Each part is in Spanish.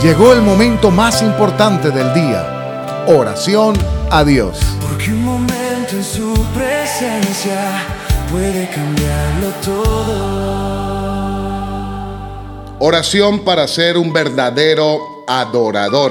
Llegó el momento más importante del día, oración a Dios. Porque un momento en su presencia puede cambiarlo todo. Oración para ser un verdadero adorador.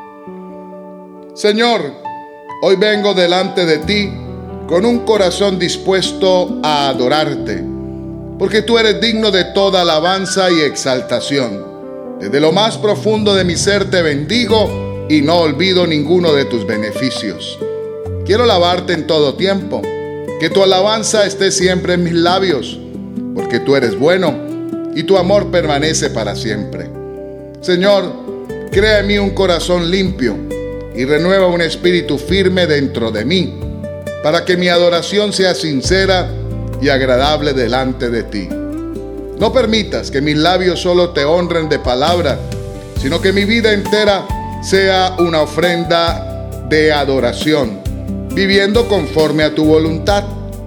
Señor, hoy vengo delante de ti con un corazón dispuesto a adorarte, porque tú eres digno de toda alabanza y exaltación. Desde lo más profundo de mi ser te bendigo y no olvido ninguno de tus beneficios. Quiero alabarte en todo tiempo, que tu alabanza esté siempre en mis labios, porque tú eres bueno y tu amor permanece para siempre. Señor, crea en mí un corazón limpio y renueva un espíritu firme dentro de mí, para que mi adoración sea sincera y agradable delante de ti. No permitas que mis labios solo te honren de palabra, sino que mi vida entera sea una ofrenda de adoración, viviendo conforme a tu voluntad.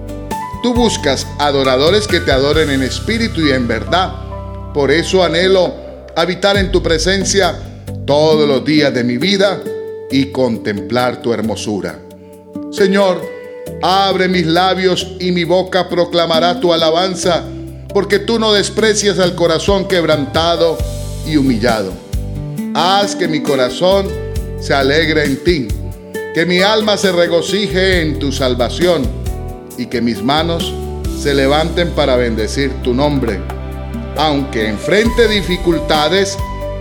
Tú buscas adoradores que te adoren en espíritu y en verdad. Por eso anhelo habitar en tu presencia todos los días de mi vida y contemplar tu hermosura. Señor, abre mis labios y mi boca proclamará tu alabanza, porque tú no desprecias al corazón quebrantado y humillado. Haz que mi corazón se alegre en ti, que mi alma se regocije en tu salvación y que mis manos se levanten para bendecir tu nombre. Aunque enfrente dificultades,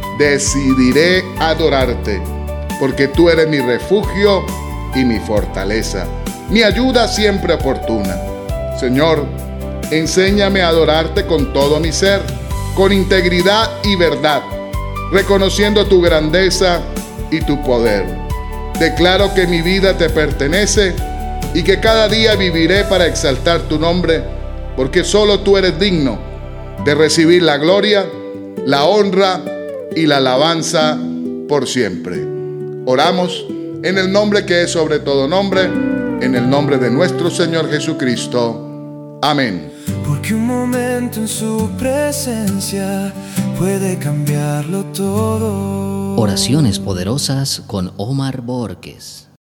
decidiré adorarte, porque tú eres mi refugio y mi fortaleza, mi ayuda siempre oportuna. Señor, enséñame a adorarte con todo mi ser, con integridad y verdad, reconociendo tu grandeza y tu poder. Declaro que mi vida te pertenece y que cada día viviré para exaltar tu nombre, porque solo tú eres digno de recibir la gloria, la honra y la alabanza por siempre. Oramos en el nombre que es sobre todo nombre, en el nombre de nuestro Señor Jesucristo. Amén. Porque un momento en su presencia puede cambiarlo todo. Oraciones poderosas con Omar Borges.